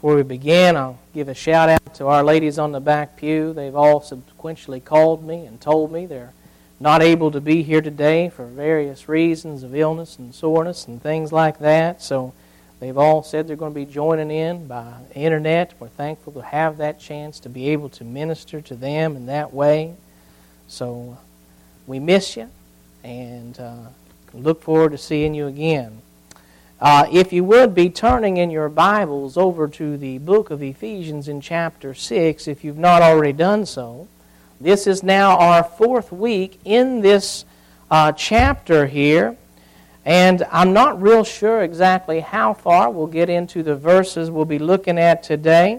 Before we begin, I'll give a shout out to our ladies on the back pew. They've all subsequently called me and told me they're not able to be here today for various reasons of illness and soreness and things like that. So they've all said they're going to be joining in by the internet. We're thankful to have that chance to be able to minister to them in that way. So we miss you and look forward to seeing you again. If you would be turning in your Bibles over to the book of Ephesians in chapter 6, if you've not already done so. This is now our fourth week in this chapter here, and I'm not real sure exactly how far we'll get into the verses we'll be looking at today.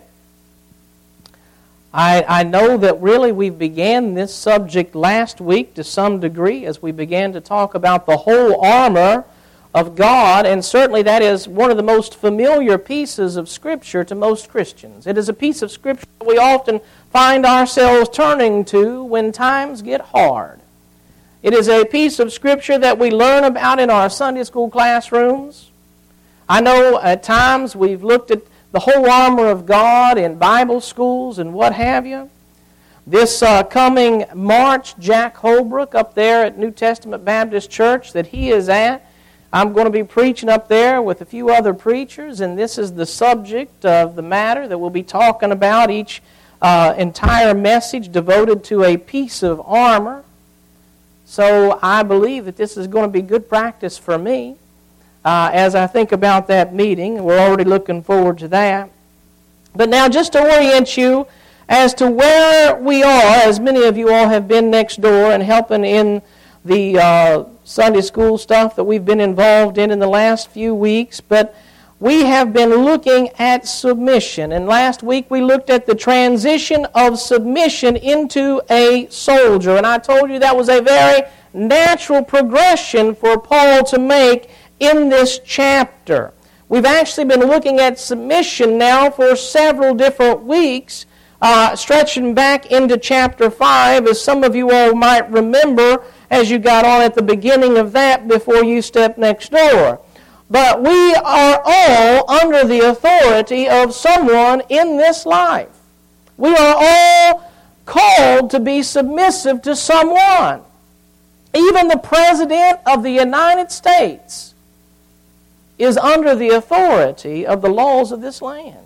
I know that really we began this subject last week to some degree as we began to talk about the whole armor of God, and certainly that is one of the most familiar pieces of Scripture to most Christians. It is a piece of Scripture that we often find ourselves turning to when times get hard. It is a piece of Scripture that we learn about in our Sunday school classrooms. I know at times we've looked at the whole armor of God in Bible schools and what have you. This coming March, Jack Holbrook up there at New Testament Baptist Church that he is at, I'm going to be preaching up there with a few other preachers, and this is the subject of the matter that we'll be talking about, each entire message devoted to a piece of armor. So I believe that this is going to be good practice for me as I think about that meeting. We're already looking forward to that. But now just to orient you as to where we are, as many of you all have been next door and helping in the Sunday school stuff that we've been involved in the last few weeks, but we have been looking at submission. And last week we looked at the transition of submission into a soldier. And I told you that was a very natural progression for Paul to make in this chapter. We've actually been looking at submission now for several different weeks, stretching back into chapter 5, as some of you all might remember as you got on at the beginning of that before you stepped next door. But we are all under the authority of someone in this life. We are all called to be submissive to someone. Even the President of the United States is under the authority of the laws of this land.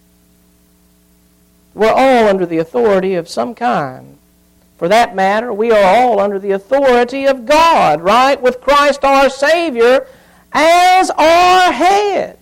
We're all under the authority of some kind. For that matter, we are all under the authority of God, right? With Christ our Savior as our head.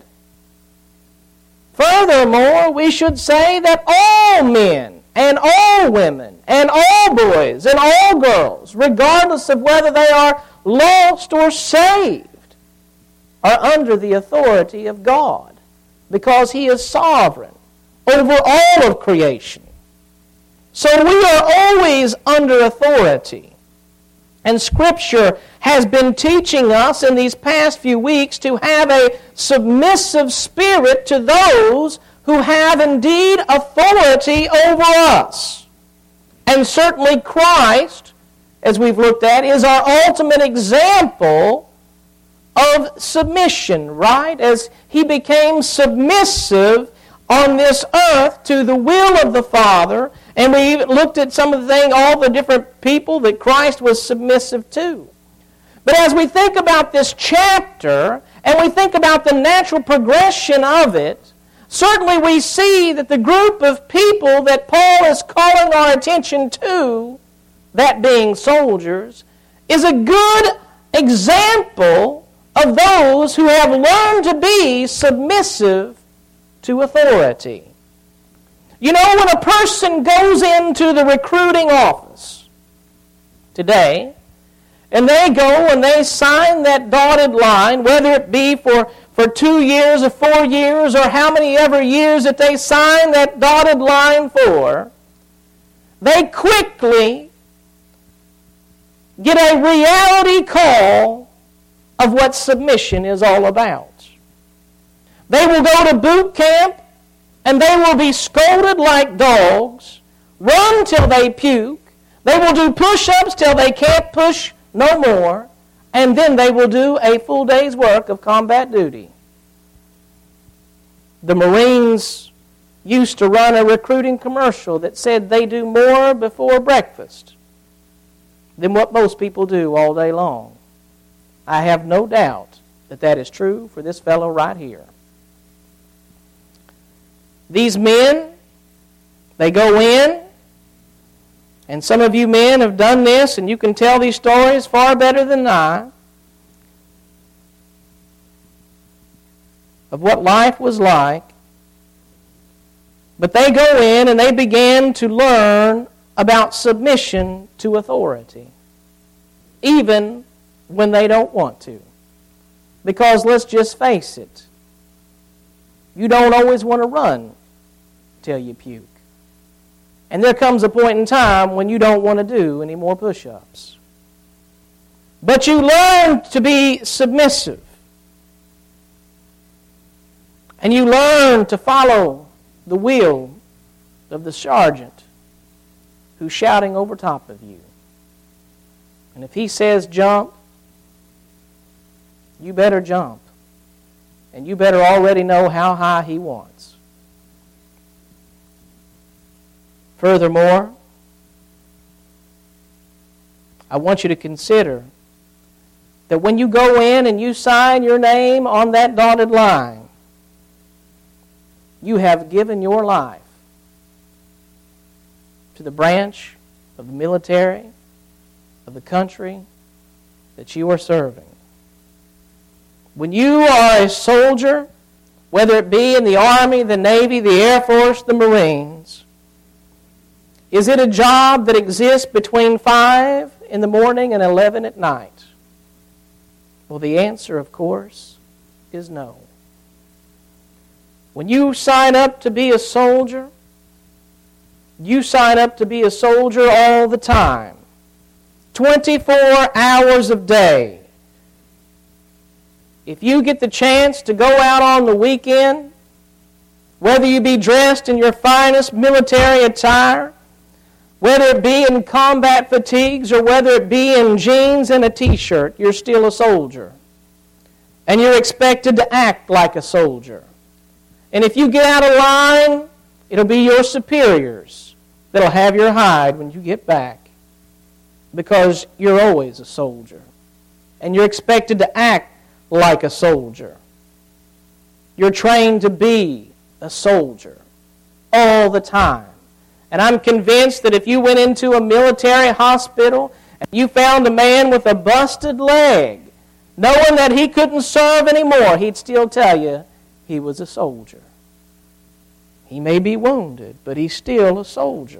Furthermore, we should say that all men and all women and all boys and all girls, regardless of whether they are lost or saved, are under the authority of God because He is sovereign over all of creation. So we are always under authority. And Scripture has been teaching us in these past few weeks to have a submissive spirit to those who have indeed authority over us. And certainly Christ, as we've looked at, is our ultimate example of submission, right? As He became submissive on this earth to the will of the Father. And we even looked at some of the things, all the different people that Christ was submissive to. But as we think about this chapter, and we think about the natural progression of it, certainly we see that the group of people that Paul is calling our attention to, that being soldiers, is a good example of those who have learned to be submissive to authority. You know, when a person goes into the recruiting office today, and they go and they sign that dotted line, whether it be for 2 years or 4 years or how many ever years that they sign that dotted line for, they quickly get a reality call of what submission is all about. They will go to boot camp, and they will be scolded like dogs, run till they puke, they will do push-ups till they can't push no more, and then they will do a full day's work of combat duty. The Marines used to run a recruiting commercial that said they do more before breakfast than what most people do all day long. I have no doubt that that is true for this fellow right here. These men, they go in, and some of you men have done this, and you can tell these stories far better than I, of what life was like. But they go in and they begin to learn about submission to authority, even when they don't want to. Because let's just face it, you don't always want to run till you puke. And there comes a point in time when you don't want to do any more push-ups. But you learn to be submissive. And you learn to follow the will of the sergeant who's shouting over top of you. And if he says jump, you better jump. And you better already know how high he wants. Furthermore, I want you to consider that when you go in and you sign your name on that dotted line, you have given your life to the branch of the military of the country that you are serving. When you are a soldier, whether it be in the Army, the Navy, the Air Force, the Marines, is it a job that exists between 5 in the morning and 11 at night? Well, the answer, of course, is no. When you sign up to be a soldier, you sign up to be a soldier all the time. 24 hours a day. If you get the chance to go out on the weekend, whether you be dressed in your finest military attire, whether it be in combat fatigues or whether it be in jeans and a t-shirt, you're still a soldier. And you're expected to act like a soldier. And if you get out of line, it'll be your superiors that'll have your hide when you get back. Because you're always a soldier. And you're expected to act like a soldier. You're trained to be a soldier all the time. And I'm convinced that if you went into a military hospital and you found a man with a busted leg, knowing that he couldn't serve anymore, he'd still tell you he was a soldier. He may be wounded, but he's still a soldier.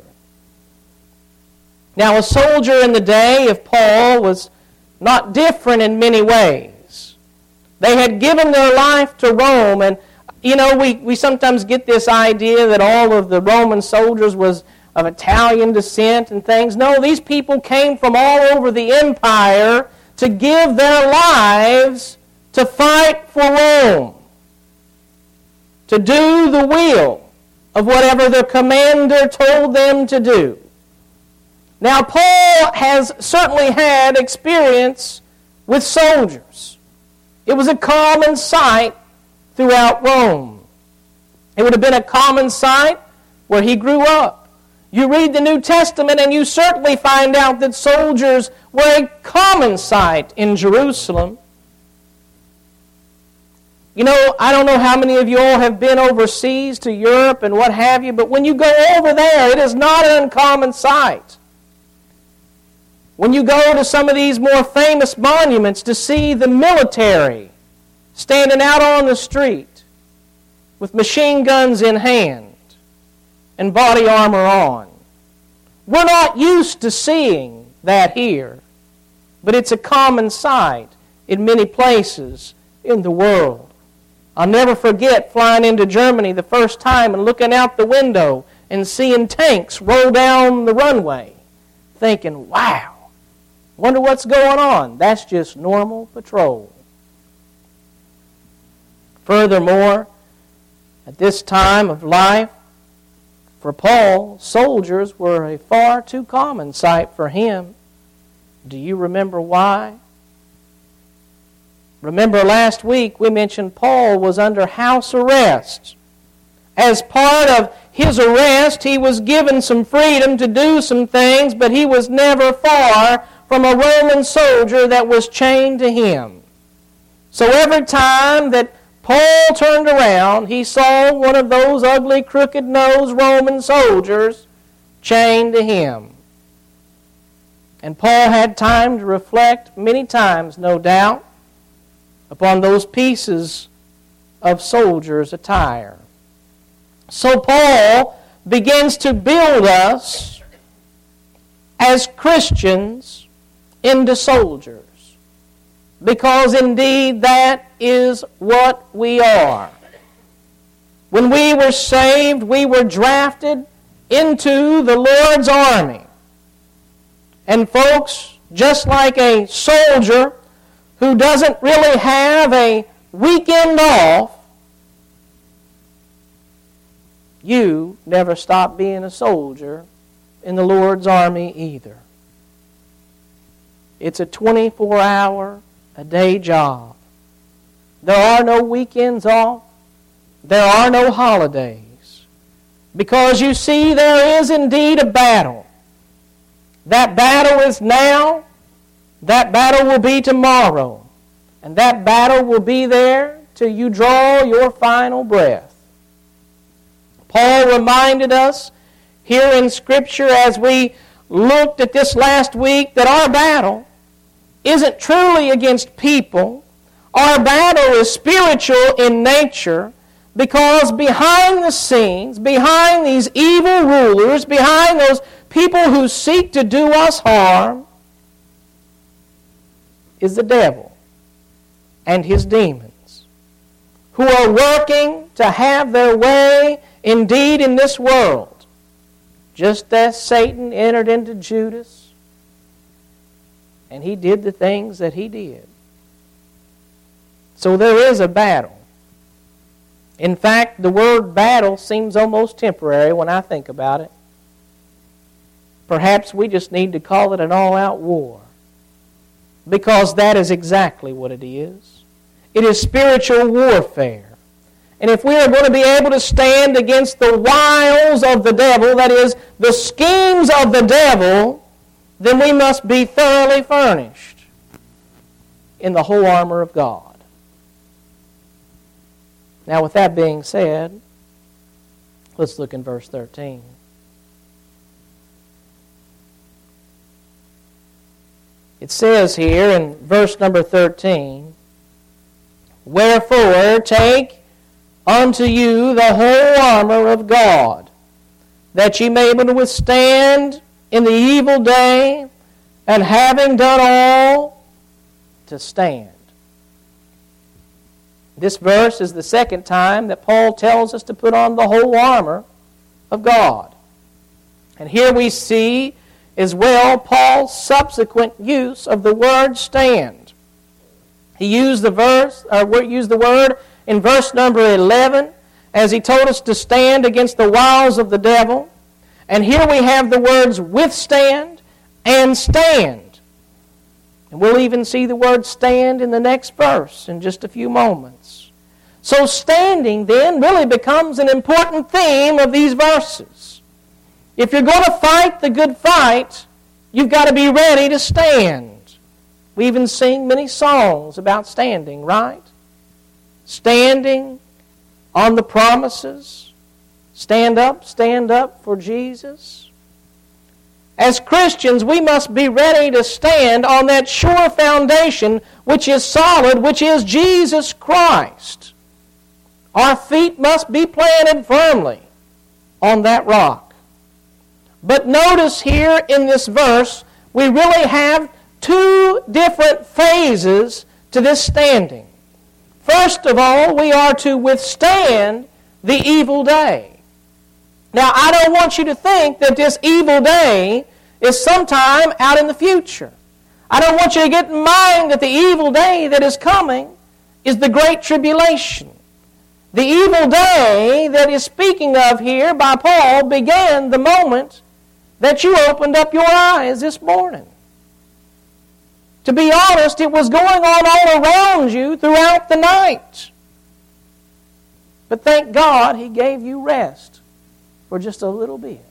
Now, a soldier in the day of Paul was not different in many ways. They had given their life to Rome, and you know, we sometimes get this idea that all of the Roman soldiers was of Italian descent and things. No, these people came from all over the empire to give their lives to fight for Rome, to do the will of whatever their commander told them to do. Now, Paul has certainly had experience with soldiers. It was a common sight throughout Rome. It would have been a common sight where he grew up. You read the New Testament and you certainly find out that soldiers were a common sight in Jerusalem. You know, I don't know how many of you all have been overseas to Europe and what have you, but when you go over there, it is not an uncommon sight. When you go to some of these more famous monuments to see the military standing out on the street with machine guns in hand and body armor on. We're not used to seeing that here, but it's a common sight in many places in the world. I'll never forget flying into Germany the first time and looking out the window and seeing tanks roll down the runway, thinking, wow, wonder what's going on. That's just normal patrol. Furthermore, at this time of life, for Paul, soldiers were a far too common sight for him. Do you remember why? Remember last week we mentioned Paul was under house arrest As part of his arrest, he was given some freedom to do some things, but he was never far from a Roman soldier that was chained to him. So every time that Paul turned around, he saw one of those ugly, crooked-nosed Roman soldiers chained to him. And Paul had time to reflect many times, no doubt, upon those pieces of soldiers' attire. So Paul begins to build us as Christians into soldiers, because indeed that is what we are. When we were saved, we were drafted into the Lord's army. And folks, just like a soldier who doesn't really have a weekend off, you never stop being a soldier in the Lord's army either. It's a 24-hour-a-day job. There are no weekends off. There are no holidays. Because you see, there is indeed a battle. That battle is now. That battle will be tomorrow. And that battle will be there till you draw your final breath. Paul reminded us here in Scripture as we looked at this last week that our battle isn't truly against people. Our battle is spiritual in nature, because behind the scenes, behind these evil rulers, behind those people who seek to do us harm, is the devil and his demons, who are working to have their way indeed in this world, just as Satan entered into Judas, and he did the things that he did. So there is a battle. In fact, the word battle seems almost temporary when I think about it. Perhaps we just need to call it an all-out war, because that is exactly what it is. It is spiritual warfare. And if we are going to be able to stand against the wiles of the devil, that is, the schemes of the devil, then we must be thoroughly furnished in the whole armor of God. Now, with that being said, let's look in verse 13. It says here in verse number 13, "Wherefore take unto you the whole armor of God, that ye may be able to withstand in the evil day, and having done all, to stand." This verse is the second time that Paul tells us to put on the whole armor of God. And here we see as well Paul's subsequent use of the word stand. He used the word in verse number 11, as he told us to stand against the wiles of the devil. And here we have the words withstand and stand. And we'll even see the word stand in the next verse in just a few moments. So standing then really becomes an important theme of these verses. If you're going to fight the good fight, you've got to be ready to stand. We even sing many songs about standing, right? Standing on the promises. Stand up for Jesus. As Christians, we must be ready to stand on that sure foundation which is solid, which is Jesus Christ. Our feet must be planted firmly on that rock. But notice here in this verse, we really have two different phases to this standing. First of all, we are to withstand the evil day. Now, I don't want you to think that this evil day is sometime out in the future. I don't want you to get in mind that the evil day that is coming is the Great Tribulation. The evil day that is speaking of here by Paul began the moment that you opened up your eyes this morning. To be honest, it was going on all around you throughout the night. But thank God He gave you rest for just a little bit.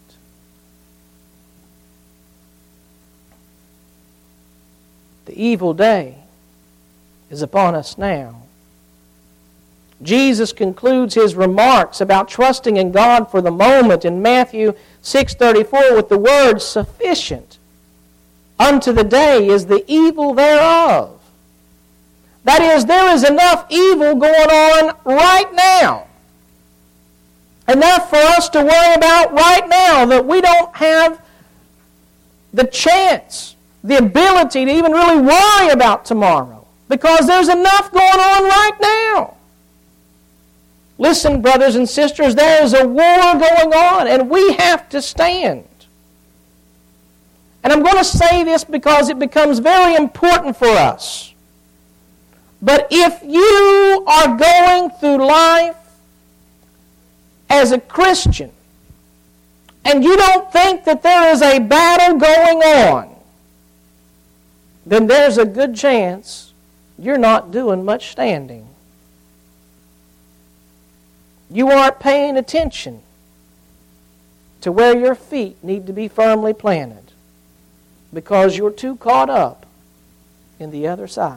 The evil day is upon us now. Jesus concludes His remarks about trusting in God for the moment in Matthew 6:34 with the words, "Sufficient unto the day is the evil thereof." That is, there is enough evil going on right now. Enough for us to worry about right now that we don't have the chance, the ability to even really worry about tomorrow, because there's enough going on right now. Listen, brothers and sisters, there is a war going on, and we have to stand. And I'm going to say this because it becomes very important for us. But if you are going through life as a Christian, and you don't think that there is a battle going on, then there's a good chance you're not doing much standing. You aren't paying attention to where your feet need to be firmly planted because you're too caught up in the other side.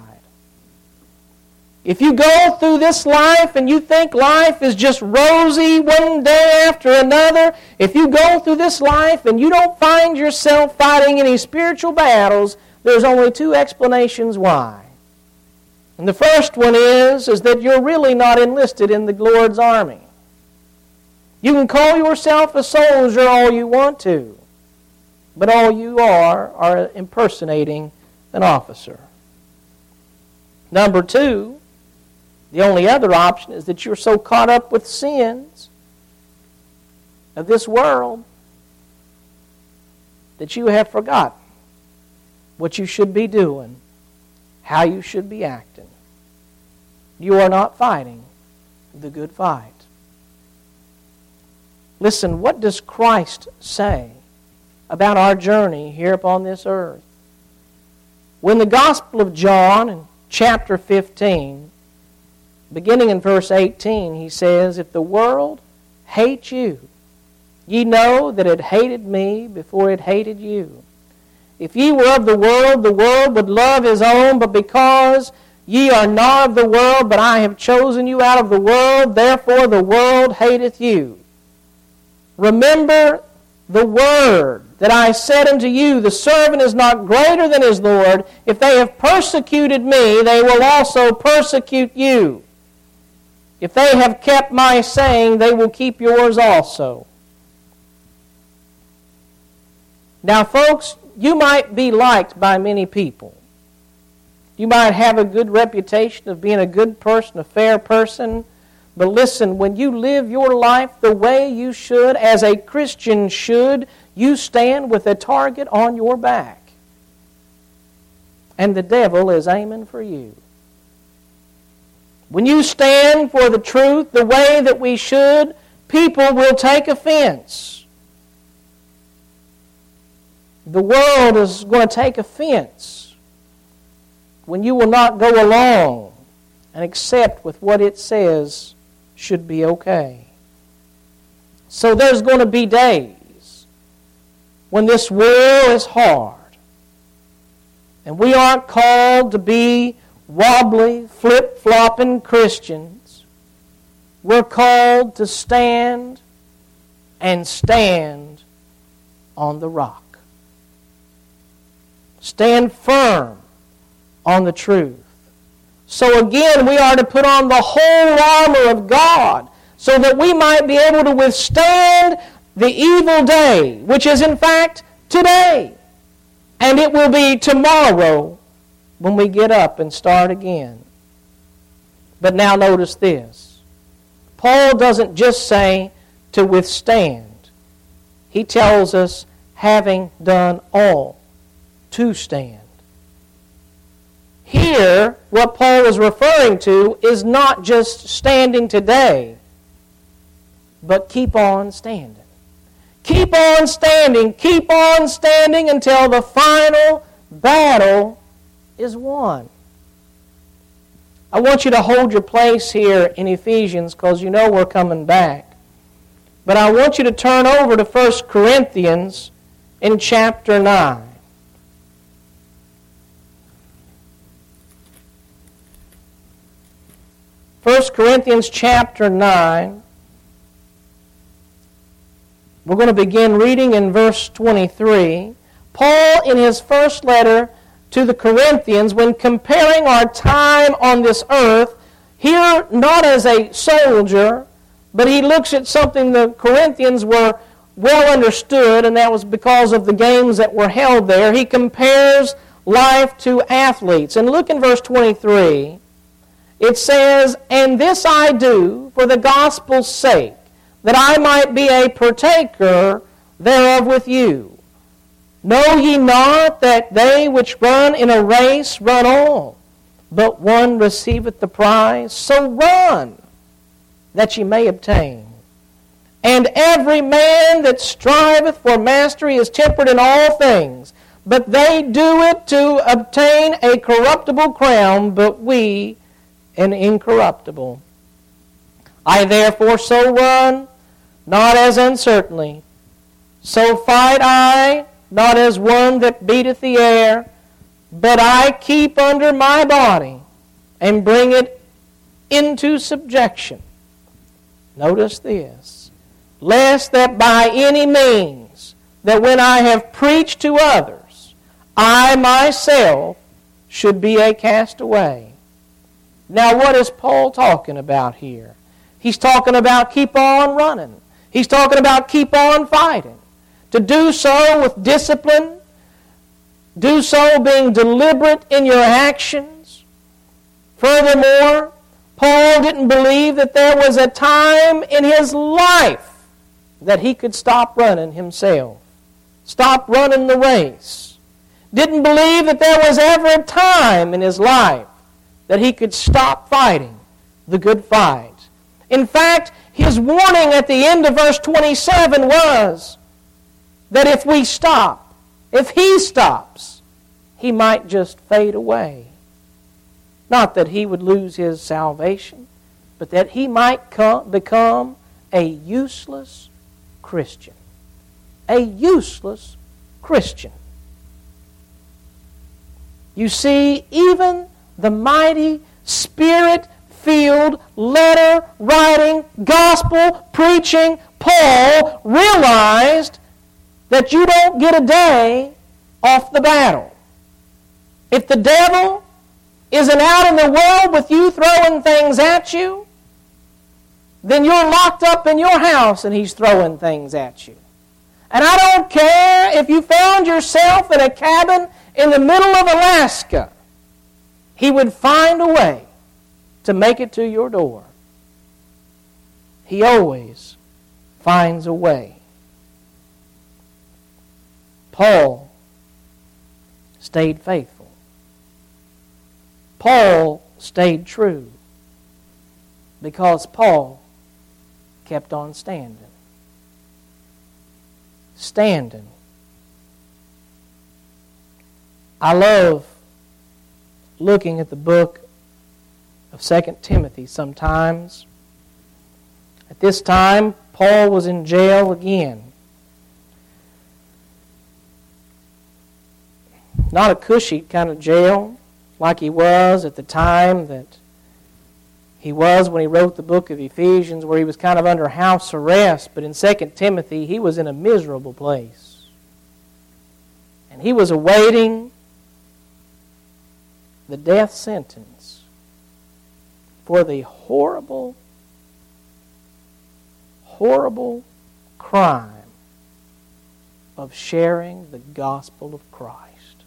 If you go through this life and you think life is just rosy one day after another, if you go through this life and you don't find yourself fighting any spiritual battles, there's only two explanations why. And the first one is that you're really not enlisted in the Lord's army. You can call yourself a soldier all you want to, but all you are impersonating an officer. Number two, the only other option is that you're so caught up with sins of this world that you have forgotten what you should be doing, how you should be acting. You are not fighting the good fight. Listen, what does Christ say about our journey here upon this earth? When the Gospel of John in chapter 15, beginning in verse 18, he says, "If the world hate you, ye know that it hated me before it hated you. If ye were of the world would love his own, but because ye are not of the world, but I have chosen you out of the world, therefore the world hateth you. Remember the word that I said unto you, the servant is not greater than his Lord. If they have persecuted me, they will also persecute you. If they have kept my saying, they will keep yours also." Now, folks, you might be liked by many people. You might have a good reputation of being a good person, a fair person. But listen, when you live your life the way you should, as a Christian should, you stand with a target on your back. And the devil is aiming for you. When you stand for the truth the way that we should, people will take offense. The world is going to take offense when you will not go along and accept with what it says should be okay. So there's going to be days when this war is hard. And we aren't called to be wobbly, flip-flopping Christians. We're called to stand and stand on the rock. Stand firm on the truth. So again, we are to put on the whole armor of God so that we might be able to withstand the evil day, which is in fact today. And it will be tomorrow when we get up and start again. But now notice this. Paul doesn't just say to withstand. He tells us, having done all, to stand. Here, what Paul is referring to is not just standing today, but keep on standing. Keep on standing until the final battle is won. I want you to hold your place here in Ephesians because you know we're coming back. But I want you to turn over to 1 Corinthians in chapter 9. 1 Corinthians chapter 9. We're going to begin reading in verse 23. Paul, in his first letter to the Corinthians, when comparing our time on this earth, here not as a soldier, but he looks at something the Corinthians were well understood, and that was because of the games that were held there. He compares life to athletes. And look in verse 23. It says, "And this I do for the gospel's sake, that I might be a partaker thereof with you. Know ye not that they which run in a race run all, but one receiveth the prize? So run, that ye may obtain. And every man that striveth for mastery is temperate in all things, but they do it to obtain a corruptible crown, but we an incorruptible. I therefore so run, not as uncertainly. So fight I, not as one that beateth the air, but I keep under my body, and bring it into subjection." Notice this. "Lest that by any means, that when I have preached to others, I myself should be a castaway." Now what is Paul talking about here? He's talking about keep on running. He's talking about keep on fighting. To do so with discipline, do so being deliberate in your actions. Furthermore, Paul didn't believe that there was a time in his life that he could stop running himself, stop running the race. Didn't believe that there was ever a time in his life that he could stop fighting the good fight. In fact, his warning at the end of verse 27 was that if we stop, if he stops, he might just fade away. Not that he would lose his salvation, but that he might become a useless Christian. A useless Christian. You see, even the mighty, Spirit-filled, letter-writing, gospel-preaching Paul realized that you don't get a day off the battle. If the devil isn't out in the world with you throwing things at you, then you're locked up in your house and he's throwing things at you. And I don't care if you found yourself in a cabin in the middle of Alaska, he would find a way to make it to your door. He always finds a way. Paul stayed faithful. Paul stayed true because Paul kept on standing. Standing. I love looking at the book of 2 Timothy sometimes. At this time, Paul was in jail again. Not a cushy kind of jail like he was at the time that he was when he wrote the book of Ephesians, where he was kind of under house arrest. But in 2 Timothy, he was in a miserable place. And he was awaiting the death sentence for the horrible, horrible crime of sharing the gospel of Christ.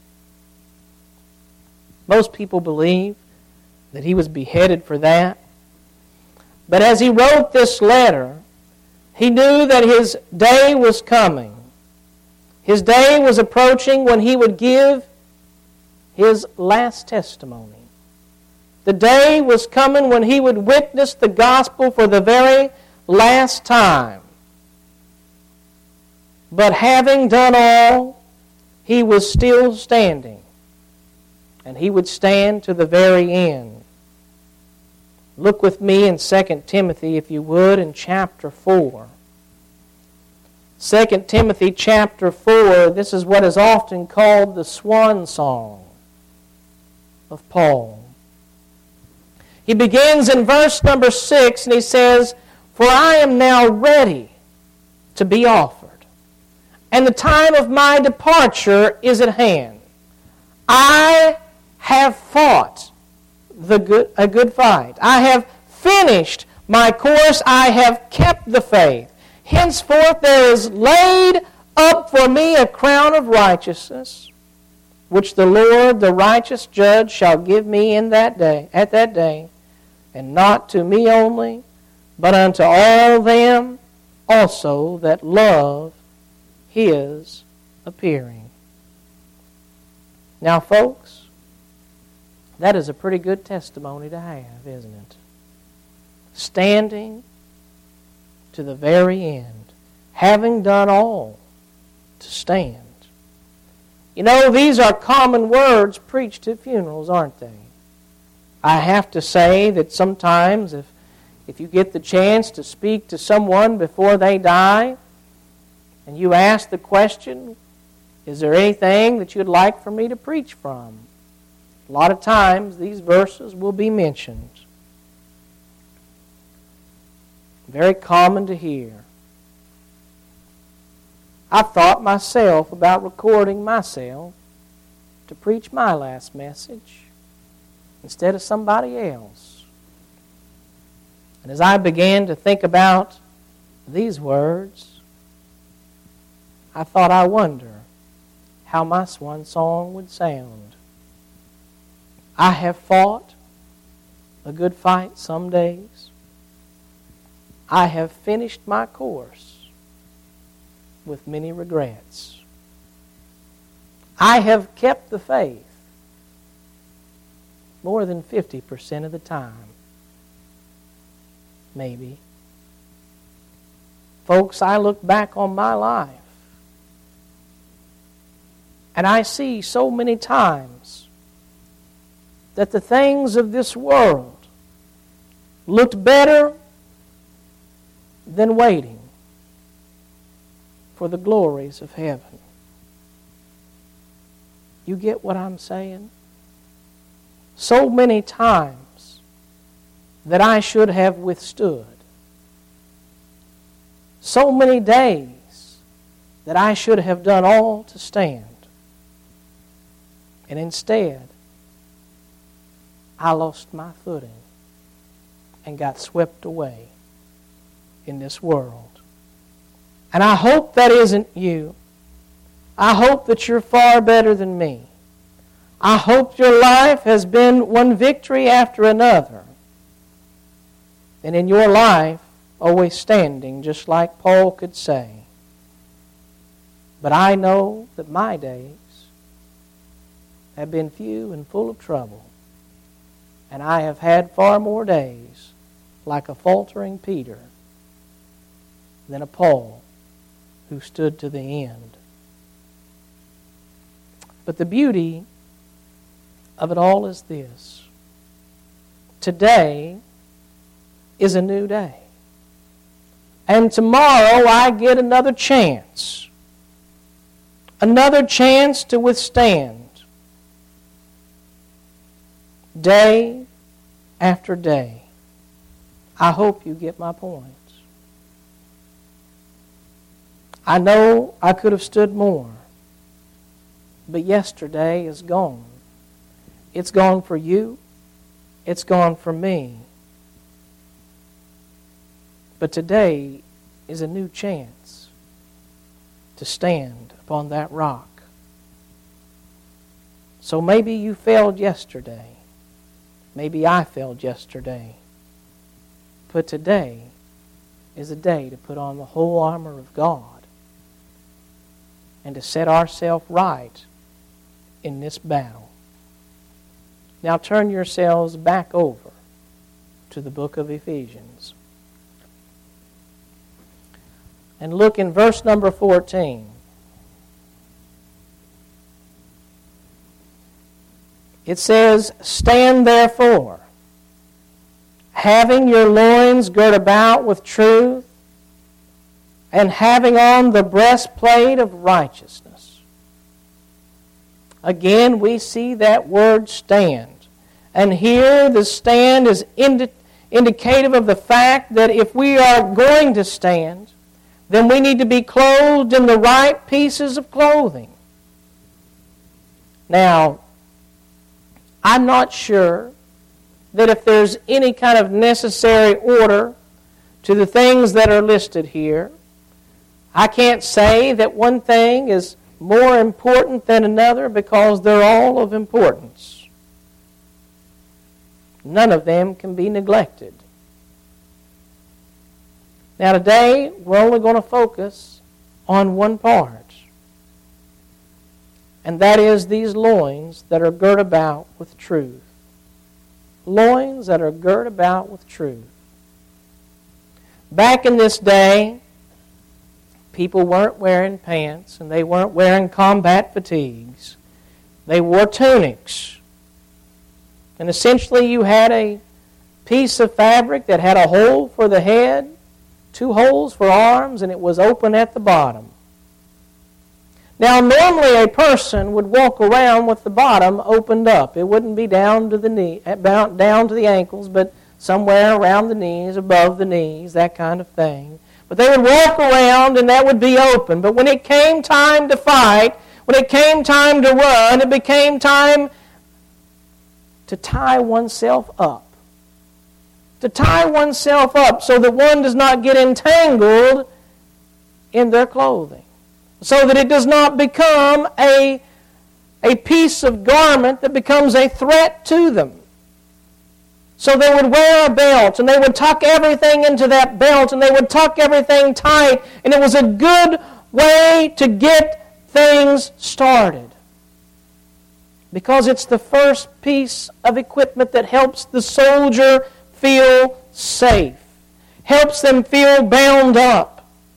Most people believe that he was beheaded for that. But as he wrote this letter, he knew that his day was coming. His day was approaching when he would give his last testimony. The day was coming when he would witness the gospel for the very last time. But having done all, he was still standing. And he would stand to the very end. Look with me in 2 Timothy, if you would, in chapter 4. 2 Timothy chapter 4, this is what is often called the swan song of Paul. He begins in verse number 6, and he says, "For I am now ready to be offered, and the time of my departure is at hand. I have fought a good fight. I have finished my course. I have kept the faith. Henceforth there is laid up for me a crown of righteousness, which the Lord, the righteous judge, shall give me at that day, and not to me only, but unto all them also that love His appearing." Now, folks, that is a pretty good testimony to have, isn't it? Standing to the very end, having done all to stand. You know, these are common words preached at funerals, aren't they? I have to say that sometimes if you get the chance to speak to someone before they die, and you ask the question, "Is there anything that you'd like for me to preach from?" A lot of times these verses will be mentioned. Very common to hear. I thought myself about recording myself to preach my last message instead of somebody else. And as I began to think about these words, I thought, I wonder how my swan song would sound. I have fought a good fight some days. I have finished my course with many regrets. I have kept the faith more than 50% of the time. Maybe. Folks, I look back on my life and I see so many times that the things of this world looked better than waiting for the glories of heaven. You get what I'm saying? So many times that I should have withstood. So many days that I should have done all to stand. And instead, I lost my footing and got swept away in this world. And I hope that isn't you. I hope that you're far better than me. I hope your life has been one victory after another. And in your life, always standing, just like Paul could say. But I know that my days have been few and full of trouble. And I have had far more days like a faltering Peter than a Paul who stood to the end. But the beauty of it all is this. Today is a new day. And tomorrow I get another chance. Another chance to withstand. Day after day. I hope you get my point. I know I could have stood more. But yesterday is gone. It's gone for you. It's gone for me. But today is a new chance to stand upon that rock. So maybe you failed yesterday. Maybe I failed yesterday. But today is a day to put on the whole armor of God and to set ourselves right in this battle. Now turn yourselves back over to the book of Ephesians. And look in verse number 14. It says, "Stand therefore, having your loins girt about with truth, and having on the breastplate of righteousness. Again, we see that word stand. And here the stand is indicative of the fact that if we are going to stand, then we need to be clothed in the right pieces of clothing. Now, I'm not sure that if there's any kind of necessary order to the things that are listed here. I can't say that one thing is more important than another because they're all of importance. None of them can be neglected. Now today, we're only going to focus on one part. And that is these loins that are girt about with truth. Loins that are girt about with truth. Back in this day, people weren't wearing pants and they weren't wearing combat fatigues. They wore tunics. And essentially you had a piece of fabric that had a hole for the head, 2 holes for arms, and it was open at the bottom. Now normally a person would walk around with the bottom opened up. It wouldn't be down to the knee, down to the ankles, but somewhere around the knees, above the knees, that kind of thing. But they would walk around and that would be open. But when it came time to fight, when it came time to run, it became time to tie oneself up. To tie oneself up so that one does not get entangled in their clothing. So that it does not become a piece of garment that becomes a threat to them. So they would wear a belt, and they would tuck everything into that belt, and they would tuck everything tight, and it was a good way to get things started. Because it's the first piece of equipment that helps the soldier feel safe, helps them feel bound up.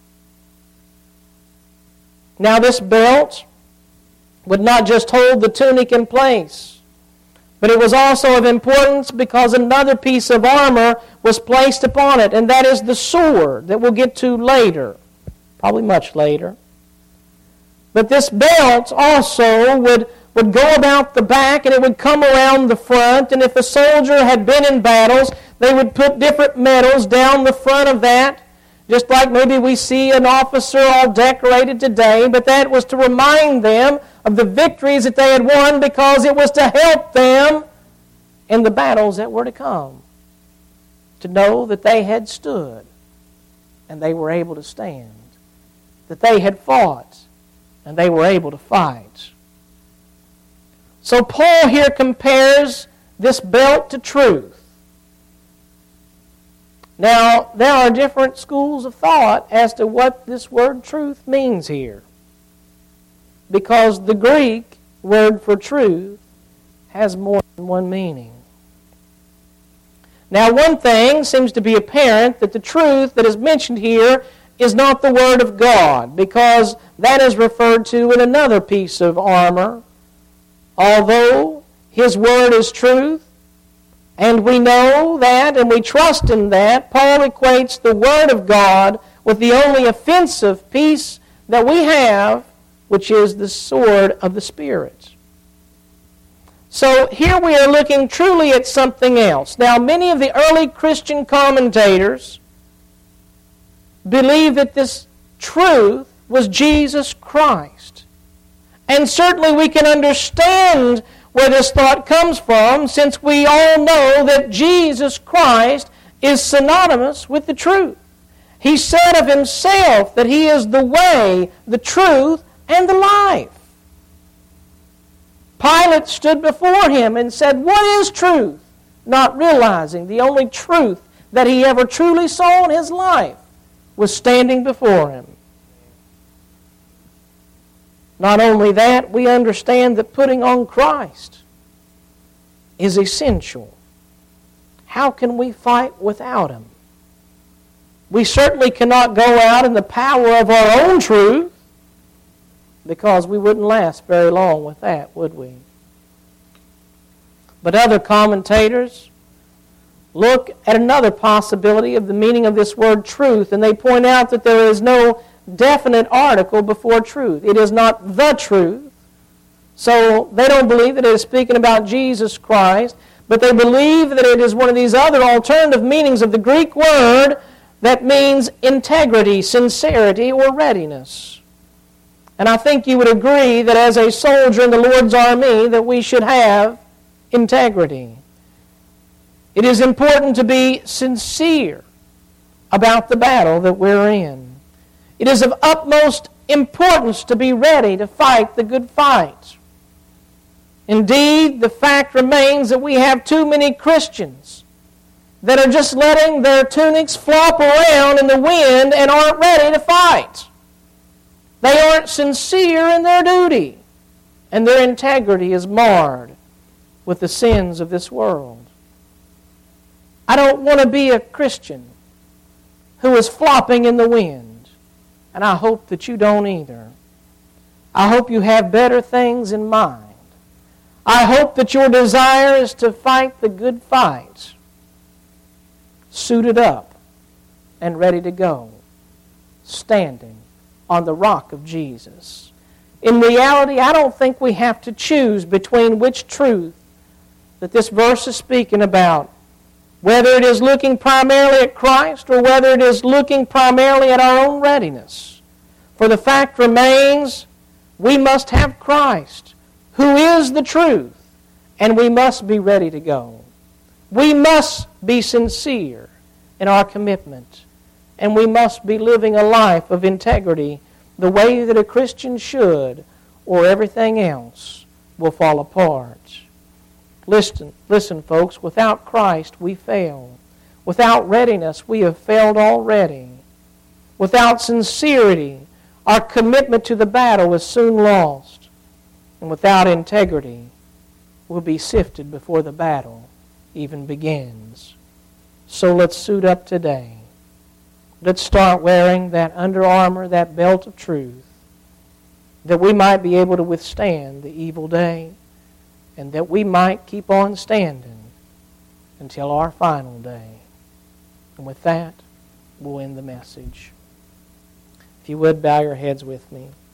Now this belt would not just hold the tunic in place, but it was also of importance because another piece of armor was placed upon it, and that is the sword that we'll get to later, probably much later. But this belt also would go about the back and it would come around the front, and if a soldier had been in battles, they would put different medals down the front of that, just like maybe we see an officer all decorated today, but that was to remind them of the victories that they had won because it was to help them in the battles that were to come. To know that they had stood and they were able to stand. That they had fought and they were able to fight. So Paul here compares this belt to truth. Now, there are different schools of thought as to what this word truth means here. Because the Greek word for truth has more than one meaning. Now, one thing seems to be apparent, that the truth that is mentioned here is not the Word of God, because that is referred to in another piece of armor. Although His Word is truth, and we know that, and we trust in that, Paul equates the Word of God with the only offensive piece that we have, which is the sword of the Spirit. So here we are looking truly at something else. Now, many of the early Christian commentators believe that this truth was Jesus Christ. And certainly we can understand where this thought comes from, since we all know that Jesus Christ is synonymous with the truth. He said of Himself that He is the way, the truth, and the life. Pilate stood before Him and said, "What is truth?" Not realizing the only truth that he ever truly saw in his life was standing before Him. Not only that, we understand that putting on Christ is essential. How can we fight without Him? We certainly cannot go out in the power of our own truth, because we wouldn't last very long with that, would we? But other commentators look at another possibility of the meaning of this word truth, and they point out that there is no definite article before truth. It is not the truth. So they don't believe that it is speaking about Jesus Christ, but they believe that it is one of these other alternative meanings of the Greek word that means integrity, sincerity, or readiness. And I think you would agree that as a soldier in the Lord's army that we should have integrity. It is important to be sincere about the battle that we're in. It is of utmost importance to be ready to fight the good fight. Indeed, the fact remains that we have too many Christians that are just letting their tunics flop around in the wind and aren't ready to fight. They aren't sincere in their duty, and their integrity is marred with the sins of this world. I don't want to be a Christian who is flopping in the wind, and I hope that you don't either. I hope you have better things in mind. I hope that your desire is to fight the good fight, suited up and ready to go, standing on the rock of Jesus. In reality, I don't think we have to choose between which truth that this verse is speaking about, whether it is looking primarily at Christ or whether it is looking primarily at our own readiness. For the fact remains, we must have Christ, who is the truth, and we must be ready to go. We must be sincere in our commitment, and we must be living a life of integrity the way that a Christian should, or everything else will fall apart. Listen, folks, without Christ we fail. Without readiness we have failed already. Without sincerity, our commitment to the battle is soon lost. And without integrity, we'll be sifted before the battle even begins. So let's suit up today. Let's start wearing that under armor, that belt of truth, that we might be able to withstand the evil day, and that we might keep on standing until our final day. And with that, we'll end the message. If you would, bow your heads with me.